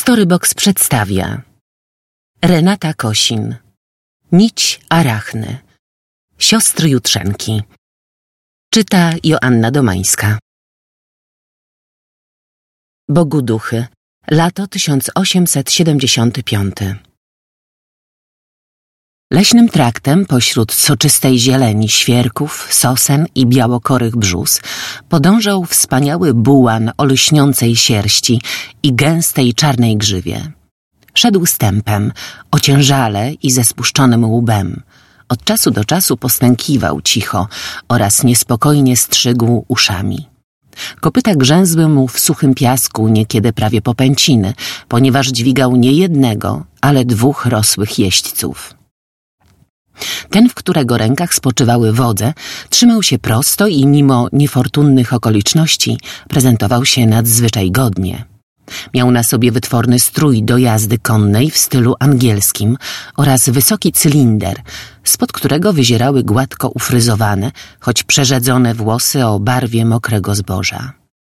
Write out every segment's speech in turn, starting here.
Storybox przedstawia Renata Kosin, Nić Arachny, Siostry Jutrzenki. Czyta Joanna Domańska. Bogu duchy, lato 1875. Leśnym traktem pośród soczystej zieleni świerków, sosen i białokorych brzus podążał wspaniały bułan o lśniącej sierści i gęstej czarnej grzywie. Szedł stępem, ociężale i ze spuszczonym łbem. Od czasu do czasu postękiwał cicho oraz niespokojnie strzygł uszami. Kopyta grzęzły mu w suchym piasku niekiedy prawie po pęciny, ponieważ dźwigał nie jednego, ale 2 rosłych jeźdźców. Ten, w którego rękach spoczywały wodze, trzymał się prosto i mimo niefortunnych okoliczności prezentował się nadzwyczaj godnie. Miał na sobie wytworny strój do jazdy konnej w stylu angielskim oraz wysoki cylinder, spod którego wyzierały gładko ufryzowane, choć przerzedzone włosy o barwie mokrego zboża.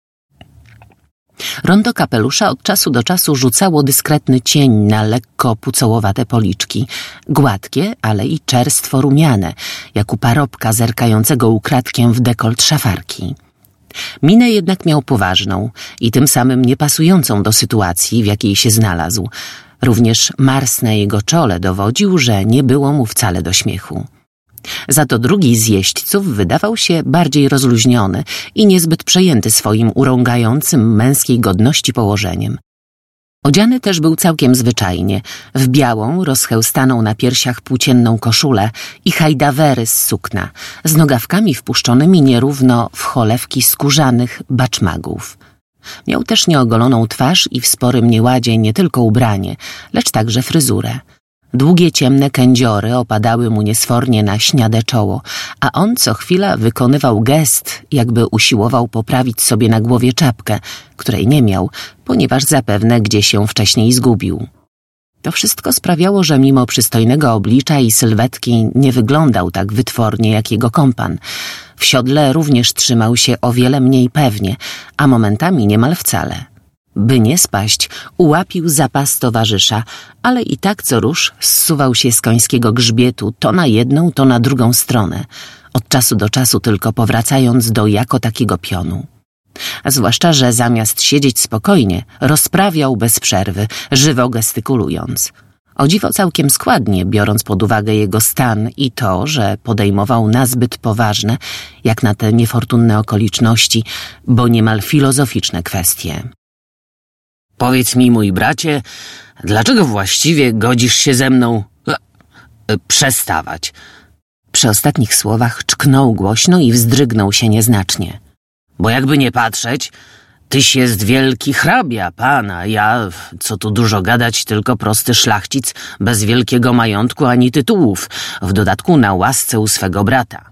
Rondo kapelusza od czasu do czasu rzucało dyskretny cień na lekko pucołowate policzki, gładkie, ale i czerstwo rumiane, jak u parobka zerkającego ukradkiem w dekolt szafarki. Minę jednak miał poważną i tym samym niepasującą do sytuacji, w jakiej się znalazł. Również mars na jego czole dowodził, że nie było mu wcale do śmiechu. Za to drugi z jeźdźców wydawał się bardziej rozluźniony i niezbyt przejęty swoim urągającym męskiej godności położeniem. Odziany też był całkiem zwyczajnie, w białą, rozchełstaną na piersiach płócienną koszulę i hajdawery z sukna, z nogawkami wpuszczonymi nierówno w cholewki skórzanych baczmagów. Miał też nieogoloną twarz i w sporym nieładzie nie tylko ubranie, lecz także fryzurę. Długie ciemne kędziory opadały mu niesfornie na śniade czoło, a on co chwila wykonywał gest, jakby usiłował poprawić sobie na głowie czapkę, której nie miał, ponieważ zapewne gdzieś się wcześniej zgubił. To wszystko sprawiało, że mimo przystojnego oblicza i sylwetki nie wyglądał tak wytwornie jak jego kompan. W siodle również trzymał się o wiele mniej pewnie, a momentami niemal wcale. By nie spaść, ułapił za pas towarzysza, ale i tak co rusz zsuwał się z końskiego grzbietu to na jedną, to na drugą stronę, od czasu do czasu tylko powracając do jako takiego pionu. A zwłaszcza, że zamiast siedzieć spokojnie, rozprawiał bez przerwy, żywo gestykulując. O dziwo całkiem składnie, biorąc pod uwagę jego stan i to, że podejmował nazbyt poważne, jak na te niefortunne okoliczności, bo niemal filozoficzne kwestie. Powiedz mi, mój bracie, dlaczego właściwie godzisz się ze mną przestawać? Przy ostatnich słowach czknął głośno i wzdrygnął się nieznacznie. Bo jakby nie patrzeć, tyś jest wielki hrabia, pana, ja, co tu dużo gadać, tylko prosty szlachcic bez wielkiego majątku ani tytułów, w dodatku na łasce u swego brata.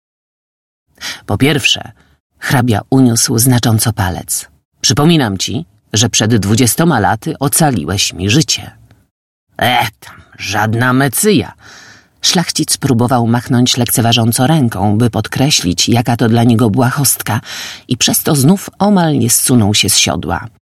Po pierwsze, hrabia uniósł znacząco palec. Przypominam ci, że przed 20 laty ocaliłeś mi życie. Tam, żadna mecyja. Szlachcic próbował machnąć lekceważąco ręką, by podkreślić, jaka to dla niego błahostka i przez to znów omal nie zsunął się z siodła.